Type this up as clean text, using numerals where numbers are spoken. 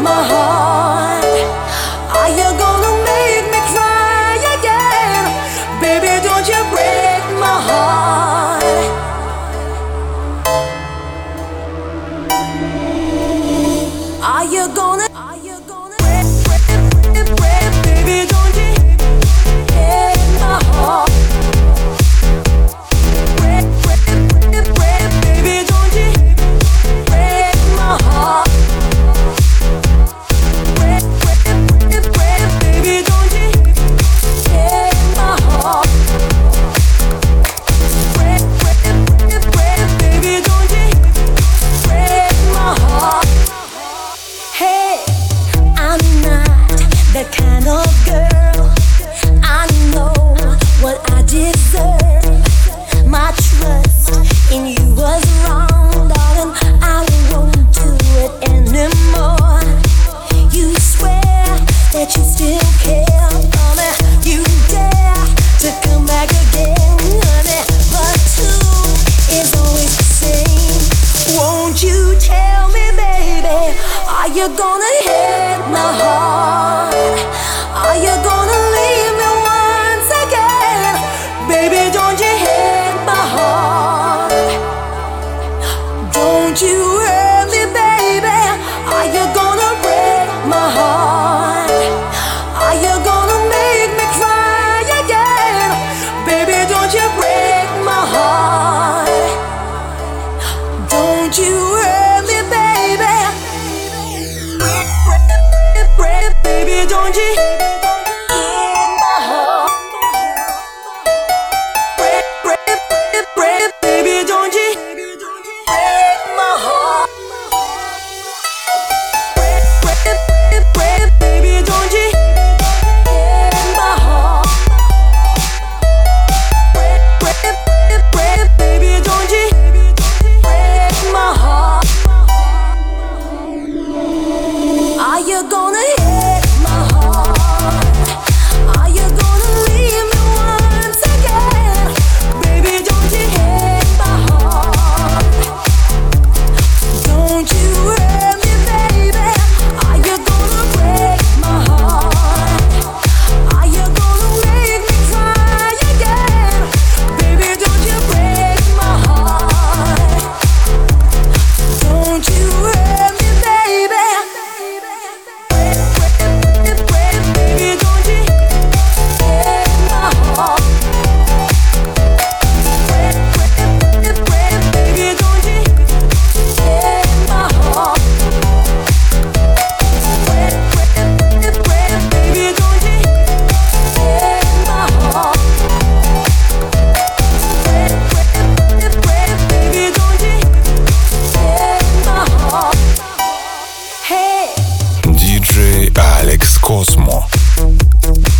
my heart? Are you gonna make me cry again? Baby, don't you break my heart. Are you gonna break, baby, don't you break my heart. Baby, don't you break my heart. Baby, don't you break my heart. Baby, don't you break my heart. Hey, I'm not that kind of girl. I know what I deserve. My trust in you was wrong, darling. I won't do it anymore. You swear that you still care for me. You dare to come back again, honey. But two is always the same. Won't you tell me, baby? Are you gonna hit my heart? Are you gonna leave me once again? Baby, don't you hit my heart. Don't you hurt me, baby. Are you gonna break my heart? Are you gonna make me cry again? Baby, don't you break my heart. Don't you hurt me, baby. Baby, don't you hit my heart. Baby, don't you break my heart. Baby, don't you break my heart. Baby, don't you break my heart. Are you gonna hit my heart? Are you gonna leave me once again? Baby, don't you hit my heart. Don't you hurt me, baby. Are you gonna break my heart? Are you gonna make me cry again? Baby, don't you break my heart. Don't you hurt me, baby. Baby, don't you break my heart. Baby, don't you break my heart. Baby, don't you break my heart. Baby, don't you break my heart. Hey. DJ Alex Cosmo.